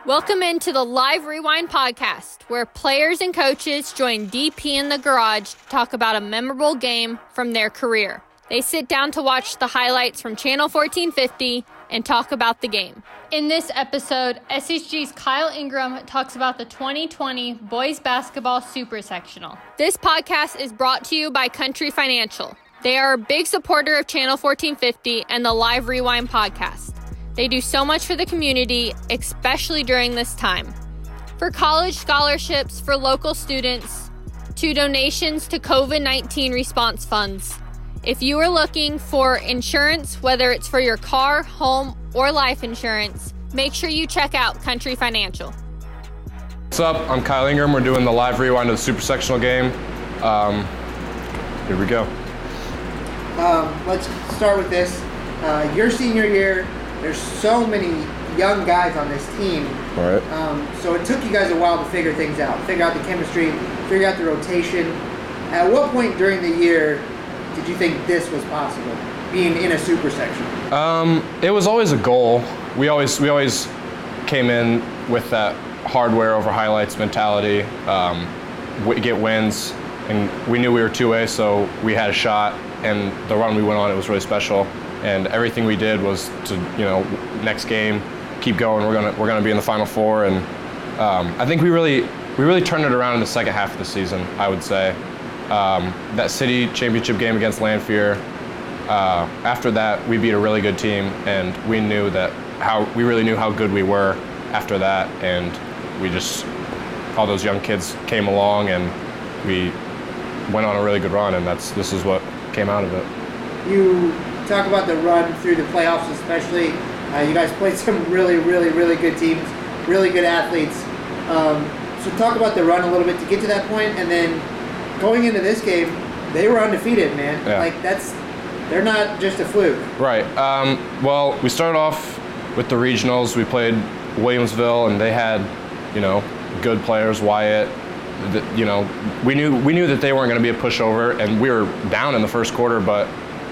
Welcome into the Live Rewind podcast, where players and coaches join DP in the garage to talk about a memorable game from their career. They sit down to watch the highlights from Channel 1450 and talk about the game. In this episode, SHG's Kyle Ingram talks about the 2020 Boys Basketball Super Sectional. This podcast is brought to you by Country Financial. They are a big supporter of Channel 1450 and the Live Rewind podcast. They do so much for the community, especially during this time. For college scholarships for local students, to donations to COVID-19 response funds. If you are looking for insurance, whether it's for your car, home, or life insurance, make sure you check out Country Financial. What's up? I'm Kyle Ingram. We're doing the live rewind of the Super Sectional game. Here we go. Let's start with this. Your senior year, there's so many young guys on this team. All right. So it took you guys a while to figure things out, figure out the chemistry, figure out the rotation. At what point during the year did you think this was possible, being in a super sectional? It was always a goal. We always came in with that hardware over highlights mentality, get wins, and we knew we were 2A, so we had a shot, and the run we went on, it was really special. And everything we did was to, next game, keep going. We're gonna be in the Final Four, and I think we really turned it around in the second half of the season. I would say that city championship game against Lanphier. After that, we beat a really good team, and we really knew how good we were after that, and all those young kids came along, and we went on a really good run, and this is what came out of it. You talk about the run through the playoffs, especially. You guys played some really, really, really good teams, really good athletes. So talk about the run a little bit to get to that point, and then going into this game, they were undefeated, man. Yeah. They're not just a fluke. Right. Well, we started off with the regionals. We played Williamsville, and they had, good players. Wyatt. We knew that they weren't going to be a pushover, and we were down in the first quarter, but.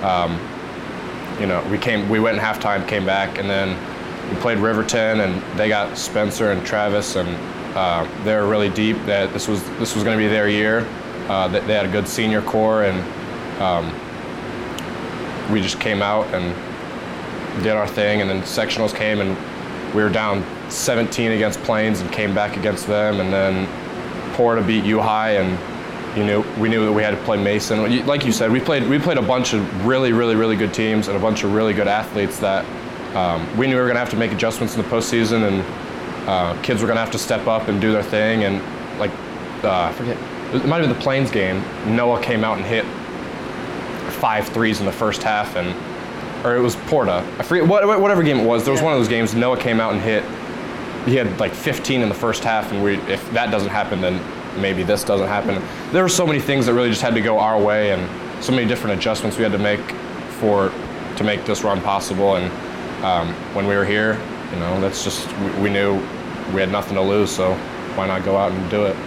We went in halftime, came back, and then we played Riverton, and they got Spencer and Travis, and they were really deep. That this was going to be their year. They had a good senior core, and we just came out and did our thing. And then sectionals came, and we were down 17 against Plains, and came back against them, and then Porta beat U-High, and. We knew that we had to play Mason. Like you said, we played a bunch of really, really, really good teams and a bunch of really good athletes that we knew we were going to have to make adjustments in the postseason, and kids were going to have to step up and do their thing. And I forget, it might have been the Plains game. Noah came out and hit 5 threes in the first half, or it was Porta. I forget whatever game it was. There was one of those games. Noah came out and hit. He had 15 in the first half, and if that doesn't happen, then maybe this doesn't happen. There were so many things that really just had to go our way, and so many different adjustments we had to make to make this run possible. And when we were here, that's just we knew we had nothing to lose, so why not go out and do it?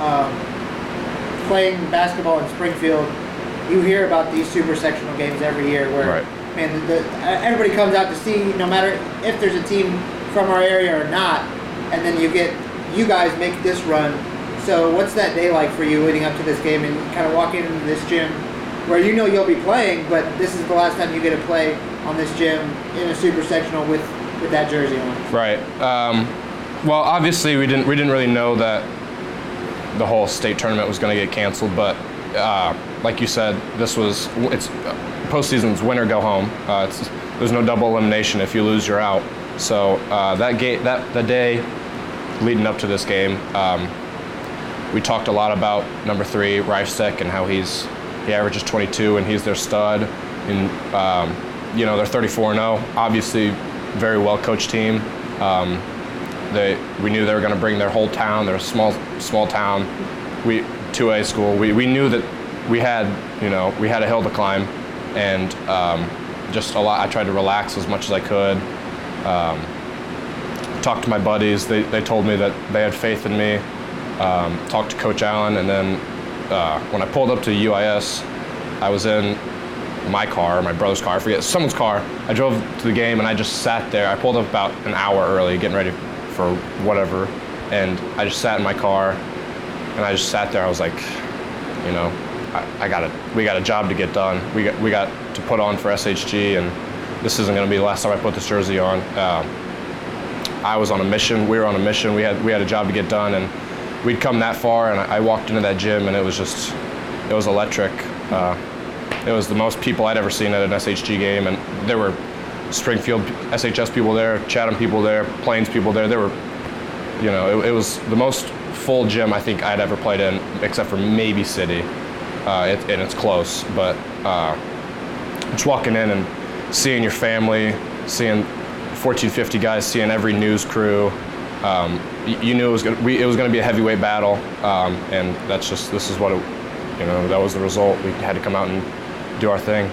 Playing basketball in Springfield, you hear about these super sectional games every year where, right. Man, everybody comes out to see, no matter if there's a team from our area or not, and then you guys make this run. So what's that day like for you leading up to this game and kind of walking into this gym where you'll be playing, but this is the last time you get to play on this gym in a super sectional with that jersey on? Right. Well, obviously we didn't really know that the whole state tournament was going to get canceled, but like you said, it's postseason's win or go home. There's no double elimination. If you lose, you're out. So that day leading up to this game. We talked a lot about number 3, Reifsteck, and how he averages 22, and he's their stud. And they're 34-0. Obviously, very well coached team. We knew they were going to bring their whole town. They're a small town. 2A school. We knew that we had a hill to climb, and just a lot. I tried to relax as much as I could. Talked to my buddies. They told me that they had faith in me. Talked to Coach Allen, and then when I pulled up to UIS, I was in my car, my brother's car, I forget, someone's car. I drove to the game, and I just sat there. I pulled up about an hour early, getting ready for whatever. And I just sat in my car, and I just sat there. I was like, you know, we got a job to get done. We got to put on for SHG, and this isn't going to be the last time I put this jersey on. I was on a mission. We were on a mission. We had a job to get done, and we'd come that far. And I walked into that gym, and it was electric. It was the most people I'd ever seen at an SHG game, and there were Springfield SHS people there, Chatham people there, Plains people there. There were, you know, it was the most full gym I think I'd ever played in, except for maybe City, and it's close. But just walking in and seeing your family, seeing 1450 guys, seeing every news crew, you knew it was going to be a heavyweight battle, and this is what it, you know, that was the result. We had to come out and do our thing.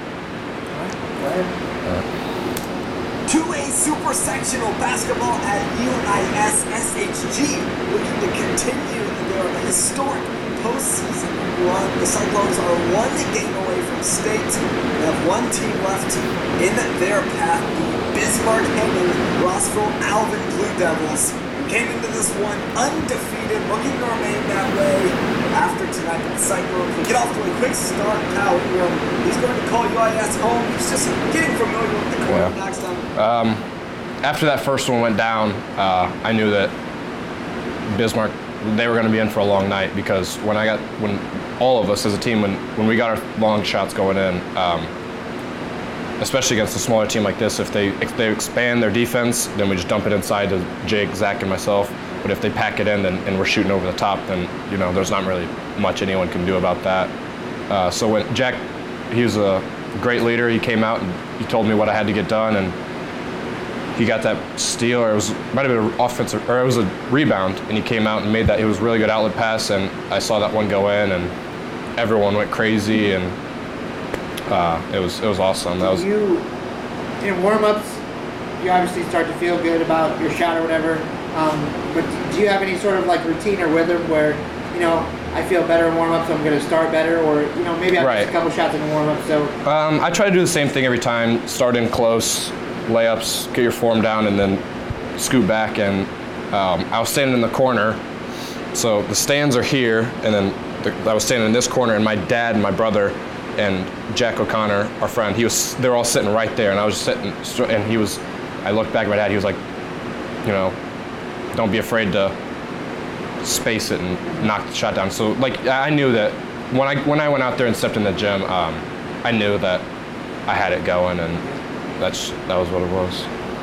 2A Super Sectional Basketball at UIS SHG, looking to continue their historic postseason run. The Cyclones are one game away from state. They have one team left in their path, the Bismarck-Henning Rossville Alvin Blue Devils, who came into this one undefeated, looking to remain that way after tonight. The Cyclones will get off to a quick start. Kyle Ingram, he's going to call UIS home. He's just getting familiar with the court next time. After that first one went down, I knew that Bismarck, they were going to be in for a long night, because when all of us as a team, when we got our long shots going in, especially against a smaller team like this, if they expand their defense, then we just dump it inside to Jake, Zach, and myself. But if they pack it in and we're shooting over the top, then, you know, there's not really much anyone can do about that. So when Jack, he was a great leader. He came out and he told me what I had to get done, and he got that steal, or might have been an offensive, or it was a rebound, and he came out and made that. It was a really good outlet pass, and I saw that one go in, and everyone went crazy, and it was awesome. That was. You, in warm-ups, you obviously start to feel good about your shot or whatever, but do you have any sort of like routine or rhythm where, you know, I feel better in warm-ups, so I'm going to start better, or, you know, maybe I miss a couple shots in the warm-up, so. I try to do the same thing every time, start in close, layups, get your form down, and then scoot back. And I was standing in the corner, so the stands are here, and then I was standing in this corner, and my dad and my brother and Jack O'Connor, our friend, they're all sitting right there, and I was just sitting, and I looked back at my dad, he was like, you know, don't be afraid to space it and knock the shot down. So, like, I knew that when I went out there and stepped in the gym, I knew that I had it going, and that was what it was.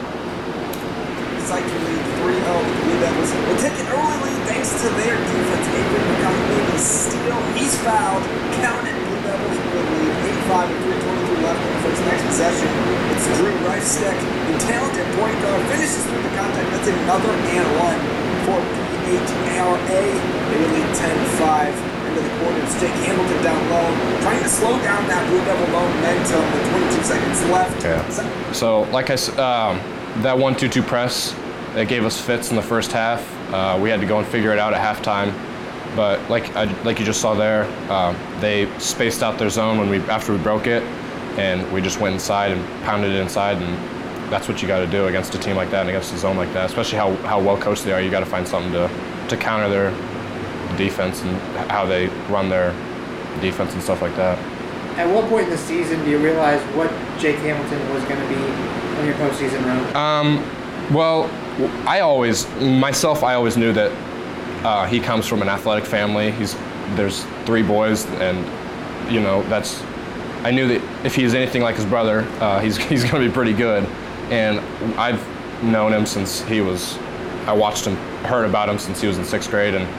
Cycle lead 3-0. Blue Devils will take an early lead thanks to their defense. Avery McConnell steal. He's fouled. Count it. Blue Devils will lead 8-5 with 3:23 left for its next possession. It's Drew Reifsteck, the talented point guard, finishes through the contact. That's another and one for PHRA. They lead 10-5. Into the corners. Jake Hamilton down low, trying to slow down that Blue Devil momentum with 22 seconds left. Yeah. So, like I said, that 1-2-2 press, it gave us fits in the first half. We had to go and figure it out at halftime. But like you just saw there, they spaced out their zone after we broke it, and we just went inside and pounded it inside, and that's what you got to do against a team like that and against a zone like that. Especially how well coached they are. You got to find something to counter their defense and how they run their defense and stuff like that. At what point in the season do you realize what Jake Hamilton was going to be on your postseason run? Well, I always knew that he comes from an athletic family. There's 3 boys, and you know I knew that if he's anything like his brother, he's going to be pretty good. And I've known him since I watched him, heard about him since he was in 6th grade, and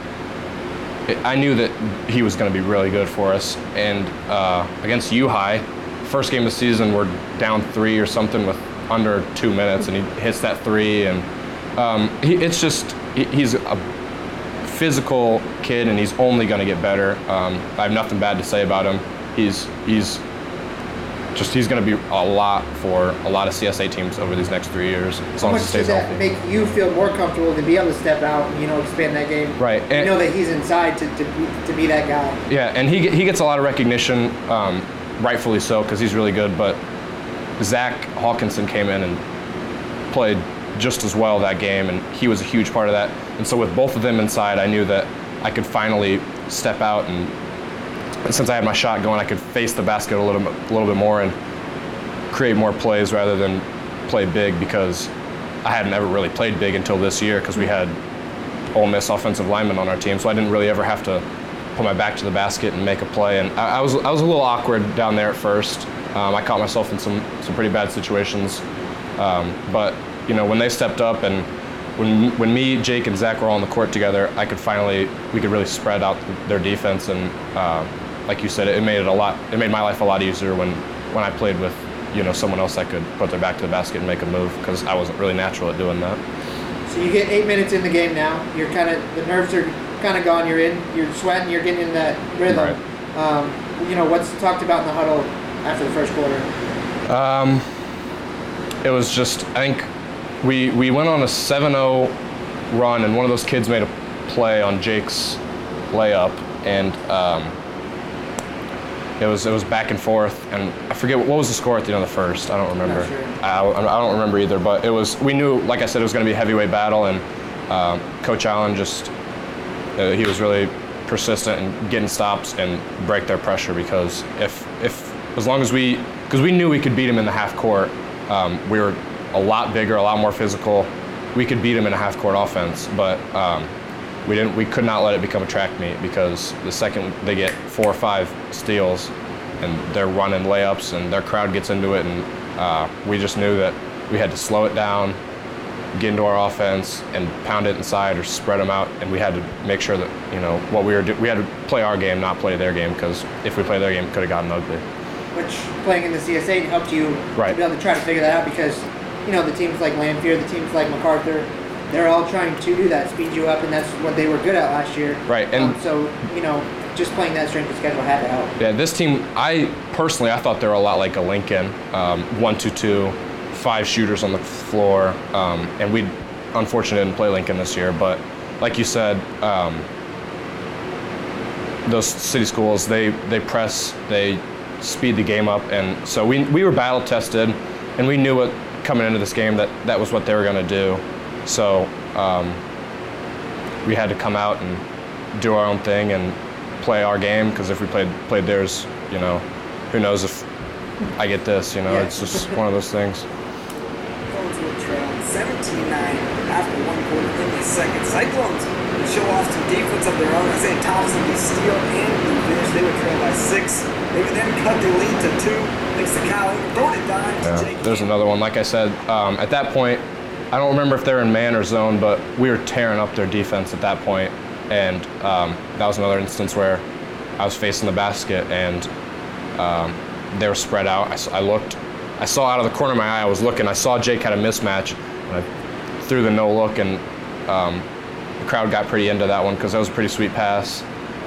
I knew that he was going to be really good for us. And against U-High, first game of the season, we're down 3 or something with under 2 minutes, and he hits that 3. And he's a physical kid, and he's only going to get better. I have nothing bad to say about him. He's going to be a lot for a lot of CSA teams over these next 3 years, as long as he stays healthy. How much does that make you feel more comfortable to be able to step out and, you know, expand that game? Right. And know that he's inside to be that guy. Yeah, and he gets a lot of recognition, rightfully so, because he's really good. But Zach Hawkinson came in and played just as well that game, and he was a huge part of that. And so with both of them inside, I knew that I could finally step out, and since I had my shot going, I could face the basket a little bit more and create more plays rather than play big, because I hadn't ever really played big until this year because we had Ole Miss offensive linemen on our team, so I didn't really ever have to put my back to the basket and make a play. And I was a little awkward down there at first. I caught myself in some pretty bad situations, but you know, when they stepped up and when me, Jake, and Zach were all on the court together, we could really spread out their defense, and like you said, it made my life a lot easier when I played with, you know, someone else that could put their back to the basket and make a move, because I wasn't really natural at doing that. So you get 8 minutes in the game now. You're the nerves are kind of gone. You're sweating. You're getting in that rhythm. Right. You know, what's talked about in the huddle after the first quarter? It was just, I think we went on a 7-0 run, and one of those kids made a play on Jake's layup, and it was back and forth, and I forget what was the score at the end of the first. I don't remember. Not sure. I don't remember either, but we knew, like I said, it was going to be a heavyweight battle, and Coach Allen just he was really persistent in getting stops and break their pressure, because because we knew we could beat them in the half court. We were a lot bigger, a lot more physical. We could beat them in a half court offense, but we could not let it become a track meet, because the second they get 4 or 5 steals and they're running layups and their crowd gets into it, and we just knew that we had to slow it down, get into our offense, and pound it inside or spread them out, and we had to make sure that, you know, we had to play our game, not play their game, because if we played their game, it could have gotten ugly. Which, playing in the CSA helped you to be able to try to figure that out, because, you know, the teams like Lanphier, the teams like MacArthur, they're all trying to do that, speed you up, and that's what they were good at last year. Right. And so, you know, just playing that strength of schedule had to help. Yeah, this team, I thought they were a lot like a Lincoln, 1-2-2, 5 shooters on the floor, and we unfortunately didn't play Lincoln this year, but like you said, those city schools, they press, they speed the game up, and so we were battle tested, and we knew coming into this game that was what they were going to do. So we had to come out and do our own thing and play our game, because if we played theirs, you know, who knows if I get this, you know. It's just one of those things. Cyclones will trail 17-9 after 1 quarter in the second. Cyclones would show off some defense of their own. Isaiah Thompson would steal and the finish. They would trail by 6. They would then cut the lead to 2. Thanks to Cal, throwing it down to Jake. There's another one. Like I said, at that point, I don't remember if they were in man or zone, but we were tearing up their defense at that point. And that was another instance where I was facing the basket, and they were spread out. I saw out of the corner of my eye, I was looking, I saw Jake had a mismatch, and I threw the no look, and the crowd got pretty into that one, because that was a pretty sweet pass.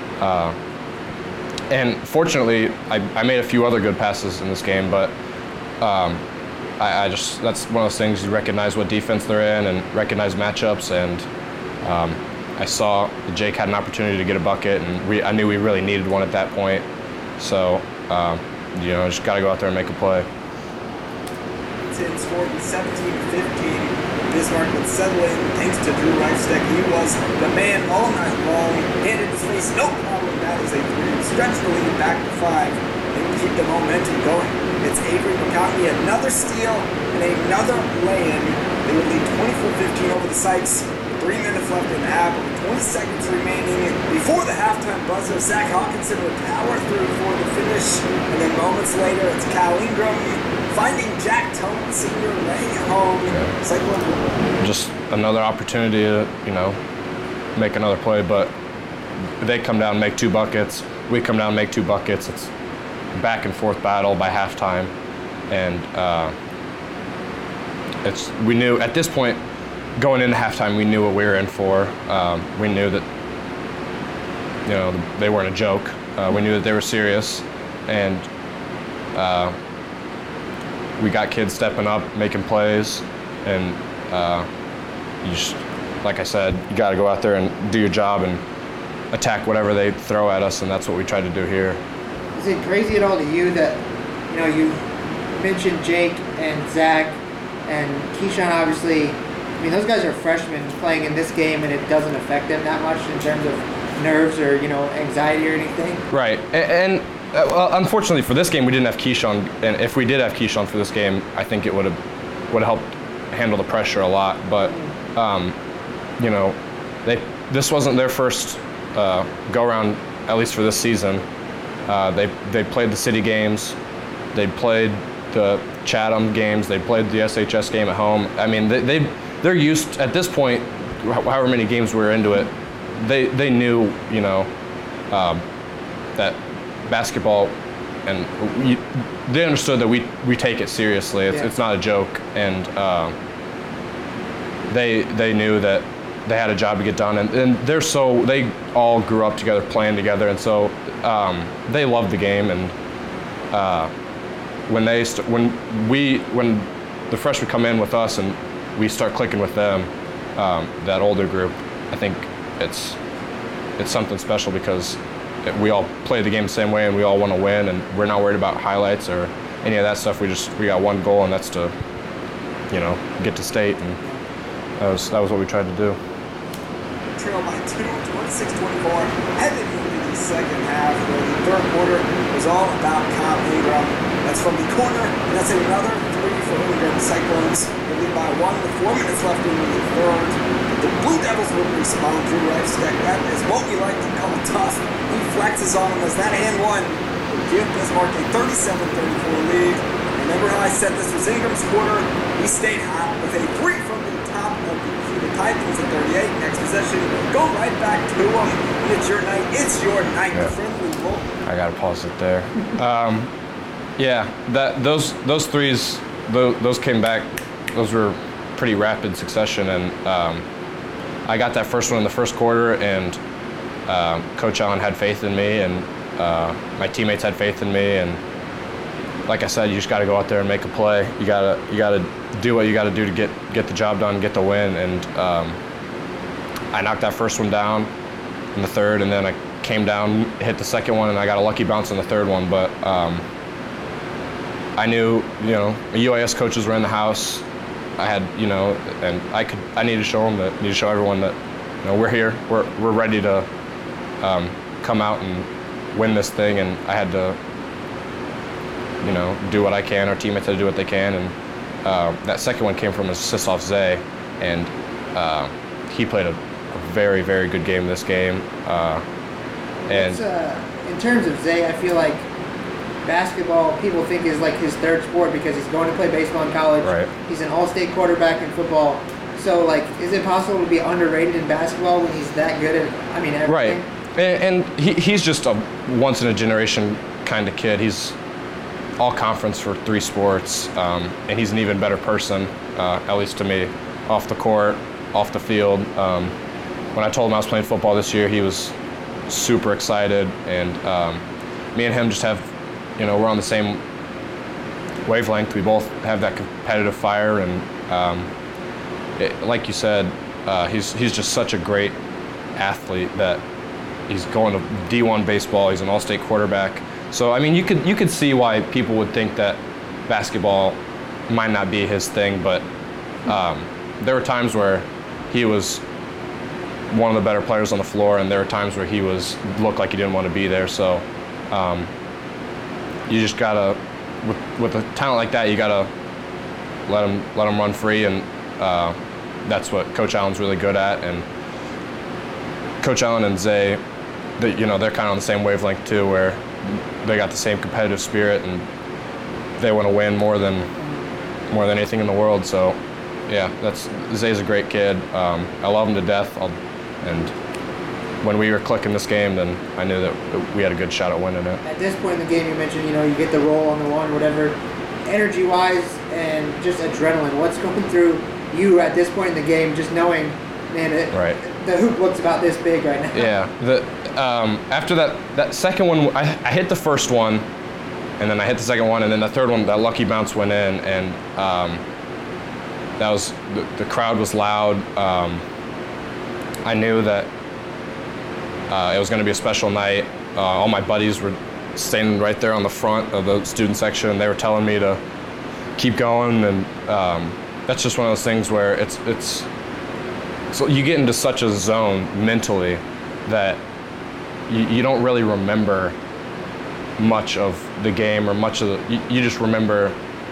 And fortunately, I made a few other good passes in this game, but that's one of those things, you recognize what defense they're in and recognize matchups, and I saw Jake had an opportunity to get a bucket, and I knew we really needed one at that point. So, you know, just got to go out there and make a play. Scored 17-15. Bismarck would settle in thanks to Drew Reichsteck. He was the man all night long. Handed his face, no problem. That is a 3. Stretch the lead back to 5. They would keep the momentum going. It's Avery McConkey, another steal and another lay-in. They would lead 24-15 over the Sykes. 3 minutes left in the half, with 20 seconds remaining before the halftime buzzer. Zach Hawkinson would power through for the finish, and then moments later, it's Cal Ingram finding Jack Tone Sr. laying home. Just another opportunity to, you know, make another play, but they come down and make 2 buckets. We come down and make 2 buckets. It's a back and forth battle by halftime, and we knew at this point, going into halftime, we knew what we were in for. We knew that, you know, they weren't a joke. We knew that they were serious, and we got kids stepping up, making plays, and you just, like I said, you got to go out there and do your job and attack whatever they throw at us, and that's what we tried to do here. Is it crazy at all to you that, you know, you mentioned Jake and Zach and Keyshawn obviously I mean, those guys are freshmen playing in this game, and it doesn't affect them that much in terms of nerves or anxiety or anything. Right, and well, unfortunately for this game, we didn't have Keyshawn, and if we did have Keyshawn for this game, I think it would have helped handle the pressure a lot. But this wasn't their first go around, at least for this season. They played the city games, they played the Chatham games, they played the SHS game at home. I mean, they're used at this point, however many games we were into it. They knew that basketball, and they understood that we take it seriously. It's not a joke, and they knew that they had a job to get done, and they all grew up together, playing together, and so they loved the game. And when the freshmen come in with us and we start clicking with them, that older group, I think it's something special because we all play the game the same way and we all want to win, and we're not worried about highlights or any of that stuff. We got one goal, and that's to get to state, and that was what we tried to do. Trail by 2, 26-24, headed into the second half, where the third quarter was all about Kyle Ingram. That's from the corner, and that's another 3 for Ingram. Cyclones will lead by 1 with 4 minutes left in the third. The Blue Devils will respond. Drew Reichstedt, that is what we like to call tough. He flexes on him as that and one will give Bismarck a 37-34 lead. Remember how I said this was Ingram's quarter? We stayed hot with a 3 from the top of the Titans at 38. Next possession, go right back to them. It's your night. It's your night. Yeah. Friendly roll. I gotta pause it there. Those threes, those came back. Those were pretty rapid succession, and I got that first one in the first quarter, and Coach Allen had faith in me, and my teammates had faith in me, and like I said, you just got to go out there and make a play. You gotta do what you got to do to get the job done, get the win, and I knocked that first one down in the third, and then I came down, hit the second one, and I got a lucky bounce on the third one. But I knew, the UAS coaches were in the house. I had, and I needed to show them that, need to show everyone that, we're here, we're ready to come out and win this thing, and I had to, do what I can. Our teammates had to do what they can, and that second one came from a assist off Zay, and he played a very, very good game this game. And in terms of Zay, I feel like basketball people think is like his third sport because he's going to play baseball in college. Right. He's an all-state quarterback in football. So, is it possible to be underrated in basketball when he's that good at, everything? Right. And he's just a once-in-a-generation kind of kid. He's all-conference for 3 sports, and he's an even better person, at least to me, off the court, off the field. When I told him I was playing football this year, he was super excited, and me and him just have, we're on the same wavelength. We both have that competitive fire, and like you said, he's just such a great athlete that he's going to D1 baseball. He's an all-state quarterback. So you could see why people would think that basketball might not be his thing, but there were times where he was one of the better players on the floor, and there were times where he looked like he didn't want to be there. So you just gotta, with a talent like that, you gotta let him run free, and that's what Coach Allen's really good at. And Coach Allen and Zay, they're kind of on the same wavelength too, where they got the same competitive spirit, and they want to win more than anything in the world. So yeah, Zay's a great kid. I love him to death. And when we were clicking this game, then I knew that we had a good shot at winning it. At this point in the game, you mentioned, you get the roll on the one, whatever. Energy-wise and just adrenaline, what's going through you at this point in the game, just knowing, man, the hoop looks about this big right now? Yeah. After that second one, I hit the first one, and then I hit the second one, and then the third one, that lucky bounce went in, and that was the crowd was loud. I knew that it was going to be a special night. All my buddies were standing right there on the front of the student section, and they were telling me to keep going, and that's just one of those things where it's so you get into such a zone mentally that you don't really remember much of the game or much of the, you just remember,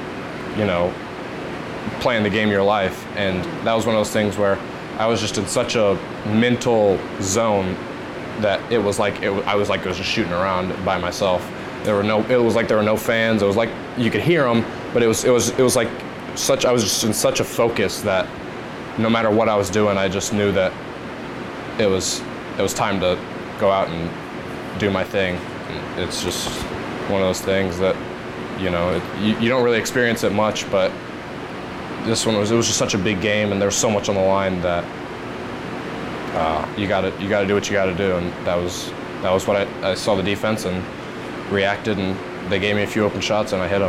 playing the game of your life. And that was one of those things where I was just in such a mental zone that it was like it was just shooting around by myself. It was like there were no fans. It was like you could hear them, but it was like I was just in such a focus that no matter what I was doing, I just knew that it was time to go out and do my thing. And it's just one of those things that you don't really experience it much, but this one it was just such a big game, and there was so much on the line that you got to do what you got to do, and that was what I saw the defense and reacted, and they gave me a few open shots and I hit them.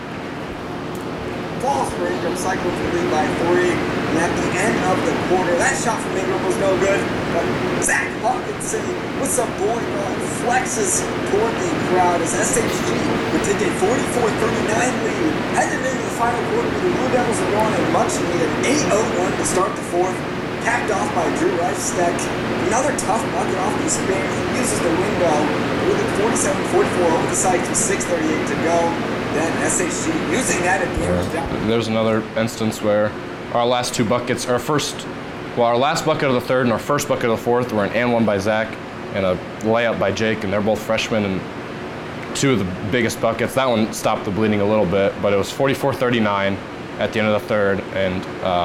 Falls for Ingram, Cyclones would lead by 3, and at the end of the quarter, that shot from Ingram was no good, but Zach Hawkinson with some boring flexes toward the crowd as SHG would take a 44-39 lead. Headed into the final quarter, the Blue Devils are going a much-needed 8-0-1 to start the fourth, capped off by Drew Reifsteck. Another tough bucket off the spin. He uses the window, moving 47-44 over the site to 6:38 to go. Then SHG using that at the end. There's another instance where our last two buckets, our last bucket of the third and our first bucket of the fourth were an and one by Zach and a layup by Jake, and they're both freshmen, and two of the biggest buckets. That one stopped the bleeding a little bit, but it was 44-39 at the end of the third, and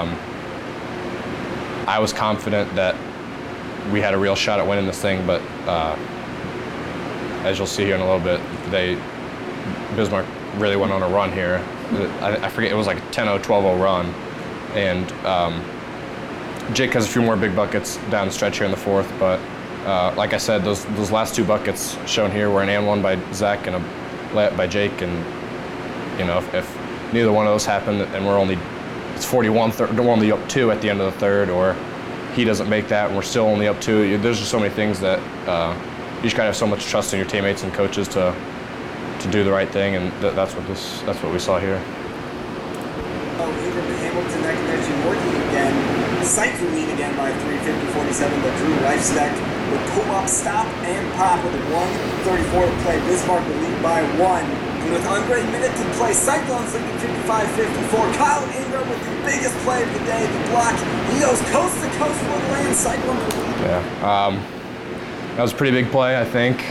I was confident that we had a real shot at winning this thing, but as you'll see here in a little bit, Bismarck really went on a run here. I forget, it was like a 10-0, 12-0 run, and Jake has a few more big buckets down the stretch here in the fourth, but like I said, those last two buckets shown here were an and one by Zach and a layup by Jake, and if neither one of those happened and it's 41, we're only up 2 at the end of the third, or he doesn't make that and we're still only up 2. There's just so many things that you just gotta have so much trust in your teammates and coaches to do the right thing, and that's what we saw here. Ingram and Hamilton, that connection working again. Sight lead again by 3:50-47, but Drew Reifsteck would pull up, stop, and pop with a 1:34 to play. Bismarck would lead by 1. And with under a minute to play, Cyclones leading 55-54. Kyle Ingram with the biggest play of the day, the block. He goes coast to coast for the land. Cyclones would lead. Yeah, that was a pretty big play, I think.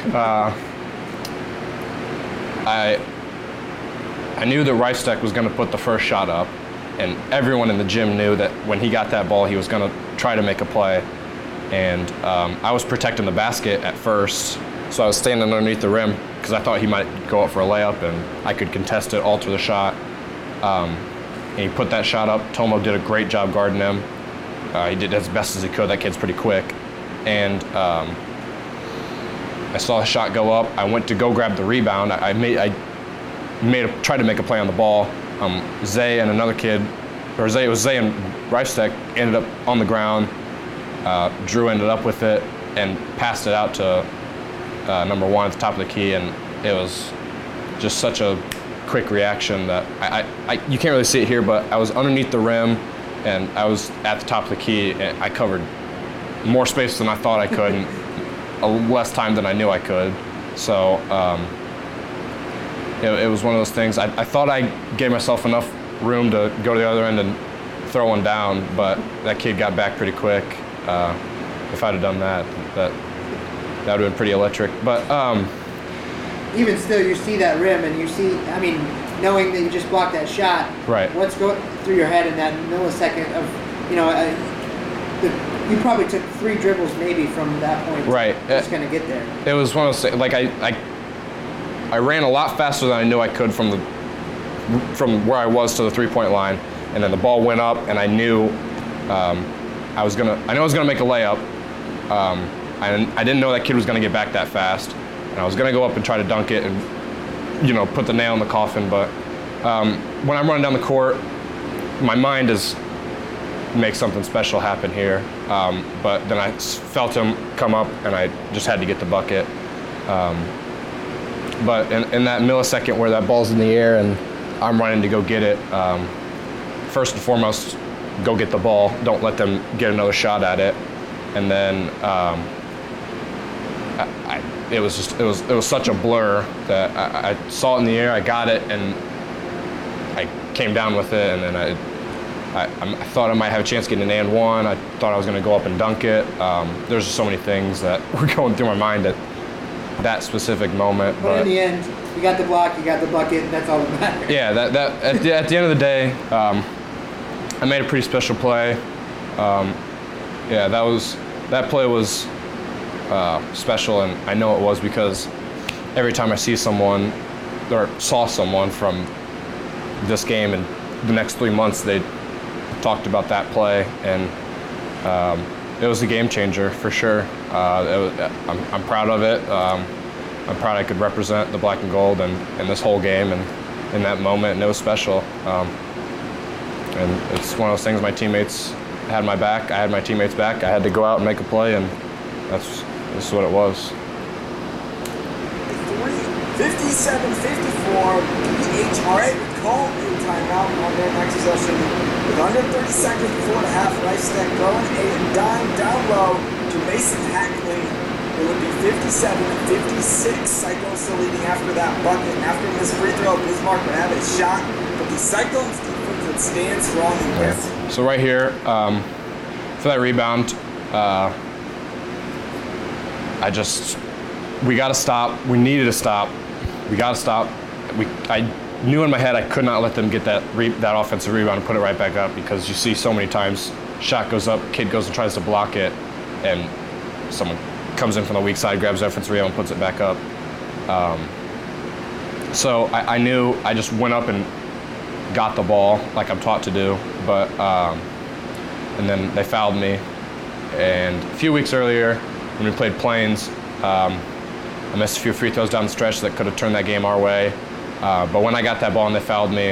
I knew that Reifsteck was going to put the first shot up, and everyone in the gym knew that when he got that ball, he was going to try to make a play. And I was protecting the basket at first, so I was standing underneath the rim because I thought he might go up for a layup and I could contest it, alter the shot. And he put that shot up. Tomo did a great job guarding him. He did as best as he could. That kid's pretty quick. And I saw the shot go up. I went to go grab the rebound. I tried to make a play on the ball. Zay and another kid, it was Zay and Reifsteck, ended up on the ground. Drew ended up with it and passed it out to number 1 at the top of the key, and it was just such a quick reaction that you can't really see it here, but I was underneath the rim and I was at the top of the key, and I covered more space than I thought I could and less time than I knew I could. So it was one of those things. I thought I gave myself enough room to go to the other end and throw one down, but that kid got back pretty quick. If I'd have done that would have been pretty electric. But even still, you see that rim and you see, knowing that you just blocked that shot, right? What's going through your head in that millisecond of, you probably took 3 dribbles maybe from that point. Right. Just going to get there. It was one of those things, like I ran a lot faster than I knew I could from where I was to the 3-point line, and then the ball went up, and I knew I was gonna make a layup. I didn't know that kid was gonna get back that fast, and I was gonna go up and try to dunk it and put the nail in the coffin. But when I'm running down the court, my mind is make something special happen here. But then I felt him come up, and I just had to get the bucket. But in that millisecond where that ball's in the air and I'm running to go get it, first and foremost, go get the ball. Don't let them get another shot at it. And then it was such a blur that I saw it in the air, I got it, and I came down with it, and then I thought I might have a chance getting an and one. I thought I was going to go up and dunk it. There's just so many things that were going through my mind at that specific moment. But in the end, you got the block, you got the bucket, and that's all that matters. Yeah, that at the end of the day, I made a pretty special play. Yeah, that play was special, and I know it was because every time I see someone or saw someone from this game and the next 3 months, they talked about that play, and it was a game changer for sure. I'm proud of it. I'm proud I could represent the black and gold in this whole game and in that moment, and it was special. And it's one of those things, my teammates had my back, I had my teammates' back. I had to go out and make a play, and this is what it was. 57-54, DHRA would call a timeout on their next possession. With under 30 seconds before the half, Reichstad going a dime down low to Mason Hackling. It would be 57-56. Cyclones still leading after that bucket. And after this free throw, Bismarck would have a shot, but the Cyclones defense would stand strong in this. So right here, for that rebound, we got to stop. We needed to stop. We got to stop. I knew in my head I could not let them get that offensive rebound and put it right back up, because you see so many times shot goes up, kid goes and tries to block it, and someone comes in from the weak side, grabs the offensive rebound and puts it back up. So I knew I just went up and got the ball like I'm taught to do, but and then they fouled me. And a few weeks earlier when we played Plains, I missed a few free throws down the stretch that could have turned that game our way. But when I got that ball and they fouled me,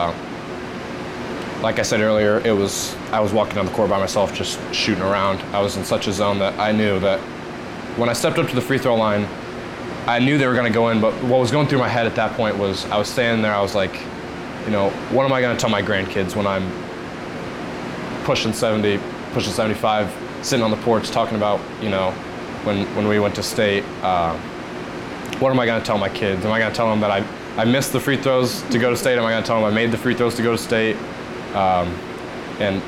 like I said earlier, I was walking down the court by myself, just shooting around. I was in such a zone that I knew that when I stepped up to the free throw line, I knew they were going to go in. But what was going through my head at that point was I was standing there. I was like, what am I going to tell my grandkids when I'm pushing 70, pushing 75, sitting on the porch talking about, when we went to state, what am I going to tell my kids? Am I going to tell them that I missed the free throws to go to state? Am I going to tell them I made the free throws to go to state? And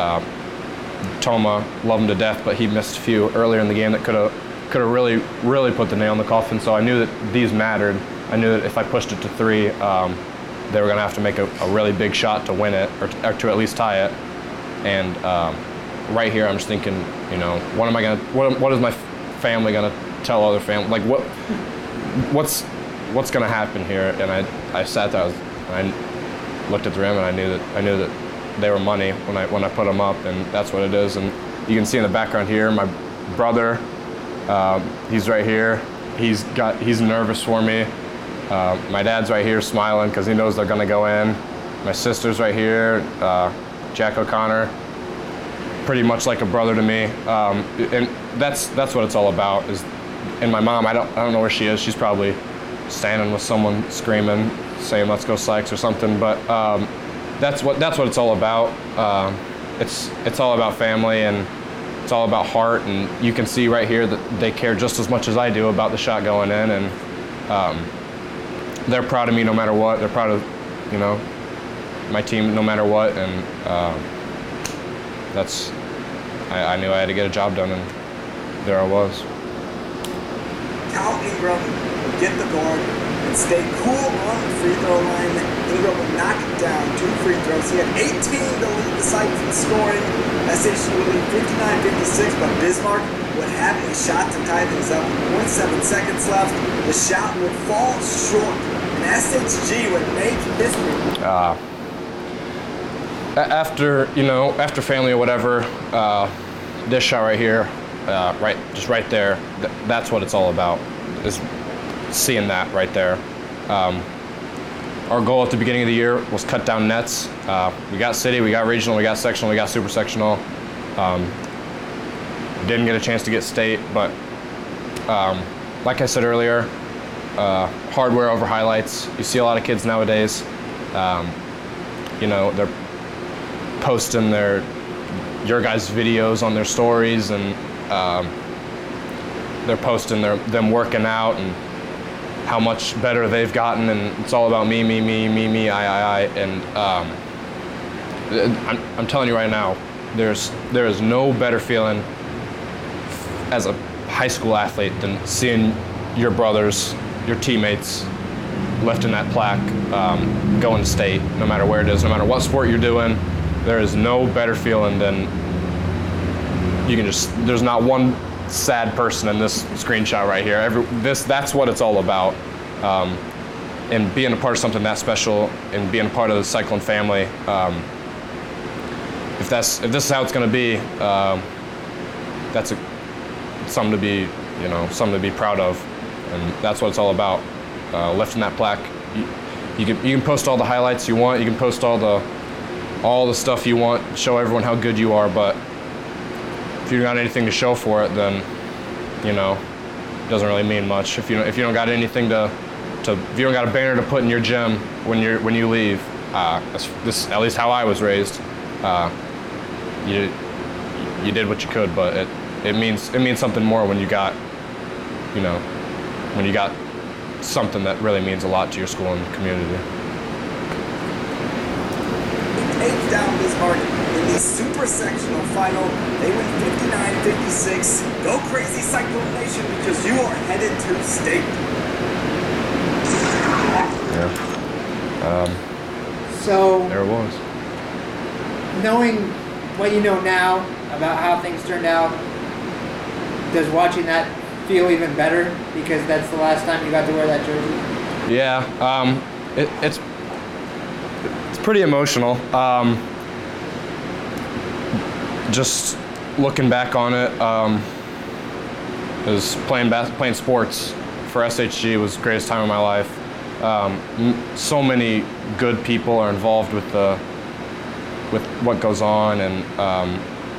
Toma, love him to death, but he missed a few earlier in the game that could have really, really put the nail in the coffin. So I knew that these mattered. I knew that if I pushed it to 3, they were going to have to make a really big shot to win it, or to at least tie it. And right here, I'm just thinking, what am I going to? What is my family going to tell other family? Like what's going to happen here? And I sat there and I looked at the rim, and I knew that they were money when I put them up, and that's what it is. And you can see in the background here, my brother, he's right here. He's nervous for me. My dad's right here smiling because he knows they're going to go in. My sister's right here, Jack O'Connor, pretty much like a brother to me. And that's what it's all about. And my mom, I don't know where she is. She's probably standing with someone screaming, saying "Let's go Sykes" or something. But that's what it's all about. It's all about family, and it's all about heart. And you can see right here that they care just as much as I do about the shot going in, and they're proud of me no matter what. They're proud of my team no matter what. And I knew I had to get a job done, and there I was. Cal Ingram would get the board and stay cool on the free throw line. Ingram would knock it down 2 free throws. He had 18 to lead the Cyclones in scoring. SHU would lead 59-56, but Bismarck would have a shot to tie things up. 0.7 seconds left. The shot would fall short, and SHG would make history. After family or whatever, this shot right here, right there, that's what it's all about, is seeing that right there. Our goal at the beginning of the year was cut down nets. We got city, we got regional, we got sectional, we got super sectional. Didn't get a chance to get state, but like I said earlier, hardware over highlights. You see a lot of kids nowadays, posting your guys' videos on their stories, and they're posting them working out and how much better they've gotten, and it's all about me, I. And I'm telling you right now, there is no better feeling as a high school athlete than seeing your brothers, your teammates, lifting that plaque, going to state, no matter where it is, no matter what sport you're doing. There is no better feeling than there's not one sad person in this screenshot right here. That's what it's all about. And being a part of something that special and being a part of the Cyclone family, if this is how it's going to be, that's something to be proud of, and that's what it's all about. Lifting that plaque. You can post all the highlights you want. You can post all the stuff you want. Show everyone how good you are. But if you don't got anything to show for it, then it doesn't really mean much. If you don't got anything if you don't got a banner to put in your gym when you leave, this at least how I was raised. You did what you could, but it means something more when you got something that really means a lot to your school and community. 8th down Bismarck in the Super Sectional Final. They win 59-56. Go crazy, Cyclone Nation, because you are headed to state. Yeah. So there it was. Knowing what you know now about how things turned out, does watching that feel even better because that's the last time you got to wear that jersey? Yeah, it's pretty emotional. Just looking back on it, is playing sports for SHG was the greatest time of my life. So many good people are involved with what goes on, and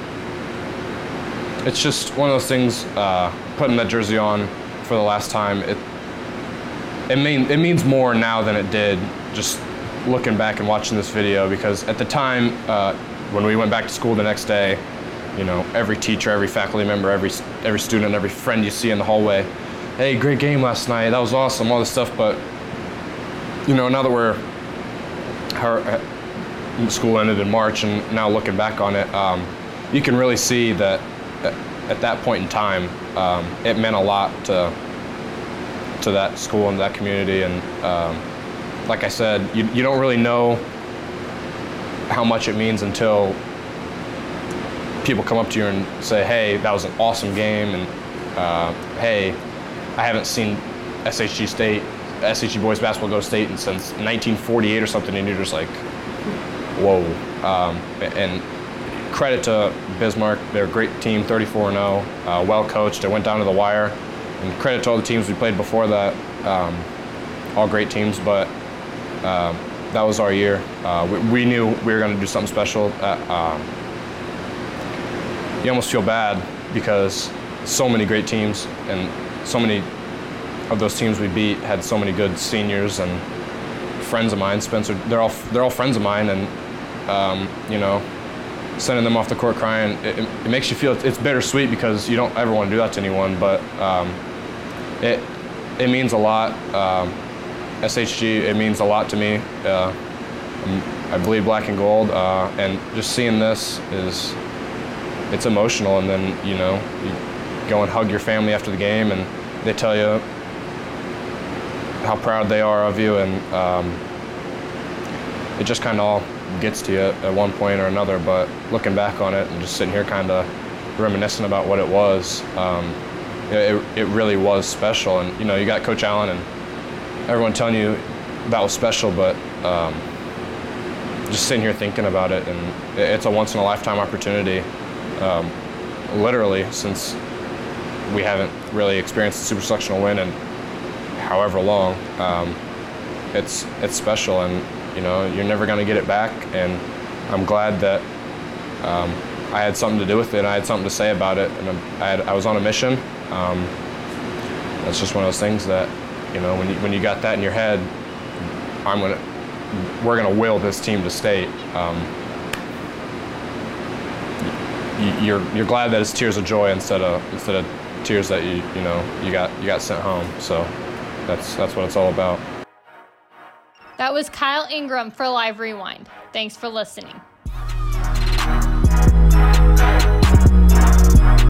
it's just one of those things. Putting that jersey on for the last time, it means more now than it did just looking back and watching this video, because at the time when we went back to school the next day, every teacher, every faculty member, every student, every friend you see in the hallway, hey, great game last night, that was awesome, all this stuff. But now that school ended in March, and now looking back on it, you can really see that at that point in time, it meant a lot to that school and that community. And like I said, you don't really know how much it means until people come up to you and say, hey, that was an awesome game, and hey, I haven't seen SHG boys basketball go to state since 1948 or something, and you're just like, whoa. And credit to Bismarck, they're a great team, 34-0, well coached. They went down to the wire. And credit to all the teams we played before that, all great teams. But that was our year. We knew we were going to do something special. You almost feel bad because so many great teams, and so many of those teams we beat had so many good seniors and friends of mine. Spencer, they're all friends of mine, and sending them off the court crying, it makes you feel, it's bittersweet because you don't ever want to do that to anyone, but it means a lot. SHG, it means a lot to me. I bleed black and gold, and just seeing this it's emotional. And then you go and hug your family after the game, and they tell you how proud they are of you, and it just kind of all gets to you at one point or another. But looking back on it and just sitting here kind of reminiscing about what it was, it really was special. And you got Coach Allen and everyone telling you that was special, but just sitting here thinking about it, and it's a once-in-a-lifetime opportunity, literally, since we haven't really experienced a super sectional win in however long. It's special, and you're never going to get it back, and I'm glad that I had something to do with it, and I had something to say about it, and I was on a mission. That's just one of those things that, when you got that in your head, we're gonna will this team to state. you're glad that it's tears of joy instead of tears that you got sent home. So that's what it's all about. That was Kyle Ingram for Live Rewind. Thanks for listening.